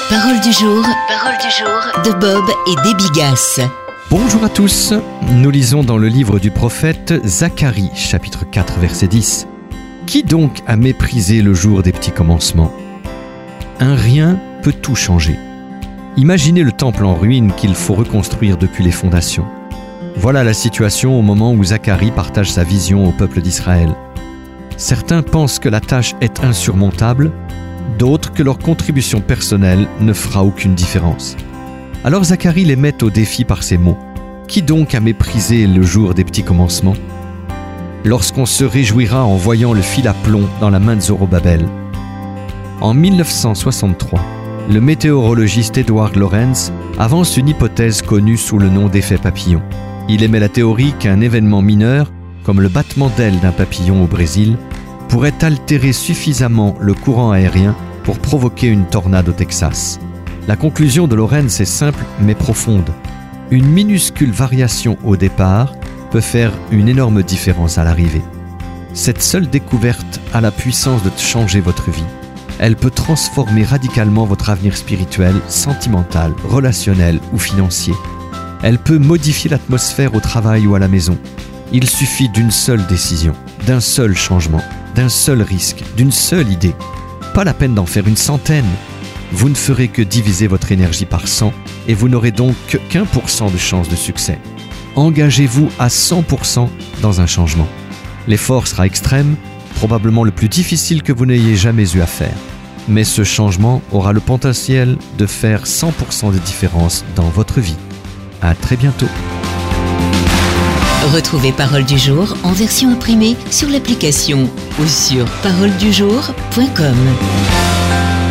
Parole du jour de Bob et Déby Gasse. Bonjour à tous, nous lisons dans le livre du prophète Zacharie, chapitre 4, verset 10. Qui donc a méprisé le jour des petits commencements ? Un rien peut tout changer. Imaginez le temple en ruine qu'il faut reconstruire depuis les fondations. Voilà la situation au moment où Zacharie partage sa vision au peuple d'Israël. Certains pensent que la tâche est insurmontable, d'autres que leur contribution personnelle ne fera aucune différence. Alors Zacharie les met au défi par ces mots. Qui donc a méprisé le jour des petits commencements ? Lorsqu'on se réjouira en voyant le fil à plomb dans la main de Zorobabel. En 1963, le météorologiste Edward Lorenz avance une hypothèse connue sous le nom d'effet papillon. Il émet la théorie qu'un événement mineur, comme le battement d'ailes d'un papillon au Brésil, pourrait altérer suffisamment le courant aérien pour provoquer une tornade au Texas. La conclusion de Lorenz est simple mais profonde. Une minuscule variation au départ peut faire une énorme différence à l'arrivée. Cette seule découverte a la puissance de changer votre vie. Elle peut transformer radicalement votre avenir spirituel, sentimental, relationnel ou financier. Elle peut modifier l'atmosphère au travail ou à la maison. Il suffit d'une seule décision, d'un seul changement, d'un seul risque, d'une seule idée. Pas la peine d'en faire une centaine. Vous ne ferez que diviser votre énergie par 100 et vous n'aurez donc que 1% de chance de succès. Engagez-vous à 100% dans un changement. L'effort sera extrême, probablement le plus difficile que vous n'ayez jamais eu à faire. Mais ce changement aura le potentiel de faire 100% de différence dans votre vie. À très bientôt. Retrouvez Parole du jour en version imprimée sur l'application ou sur paroledujour.com.